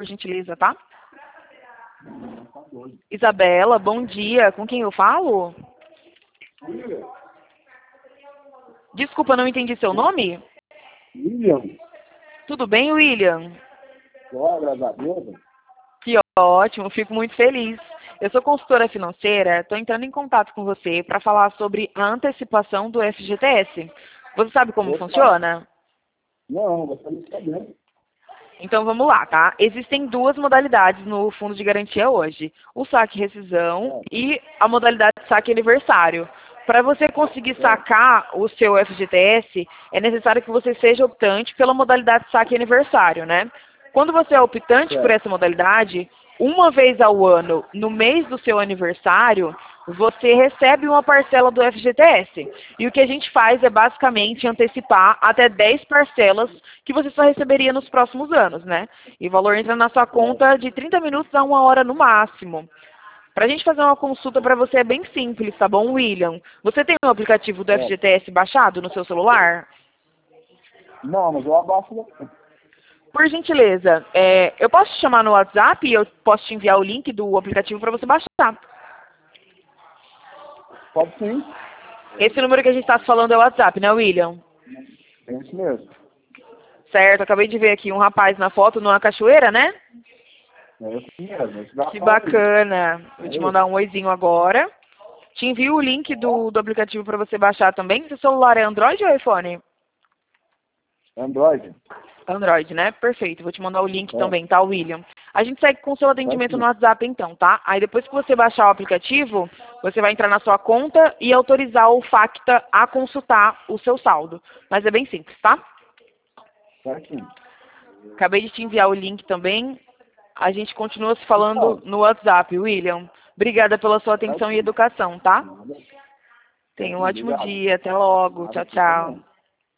por gentileza, tá? Isabela, bom dia. Com quem eu falo? Desculpa, não entendi seu nome? William, Tudo bem, William? graças a Deus. Que ótimo, fico muito feliz. Eu sou consultora financeira, estou entrando em contato com você para falar sobre a antecipação do FGTS. Você sabe como funciona? Não, gostaria de saber. Então vamos lá, tá? Existem duas modalidades no fundo de garantia hoje: o saque rescisão e a modalidade de saque aniversário. Para você conseguir sacar o seu FGTS, é necessário que você seja optante pela modalidade de saque aniversário, né? Quando você é optante por essa modalidade, uma vez ao ano, no mês do seu aniversário, você recebe uma parcela do FGTS. E o que a gente faz é basicamente antecipar até 10 parcelas que você só receberia nos próximos anos, né? E o valor entra na sua conta de 30 minutos a 1 hora no máximo. Para a gente fazer uma consulta para você é bem simples, tá bom, William? Você tem o aplicativo do FGTS baixado no seu celular? Não, mas eu abaixo. Por gentileza, eu posso te chamar no WhatsApp e eu posso te enviar o link do aplicativo para você baixar. Pode sim. Esse número que a gente está falando é o WhatsApp, né, William? É isso mesmo. Certo, acabei de ver aqui um rapaz na foto numa cachoeira, né? É isso mesmo. Que bacana. Vou te mandar um oizinho agora. Te envio o link do aplicativo para você baixar também. Seu celular é Android ou iPhone? Android. Android, né? Perfeito. Vou te mandar o link também, tá, William? A gente segue com o seu atendimento no WhatsApp, então, tá? Aí depois que você baixar o aplicativo, você vai entrar na sua conta e autorizar o Facta a consultar o seu saldo. Mas é bem simples, tá? Certinho. Acabei de te enviar o link também. A gente continua se falando no WhatsApp, William. Obrigada pela sua atenção e educação, tá? Tenha um ótimo dia. Até logo. Tchau, tchau.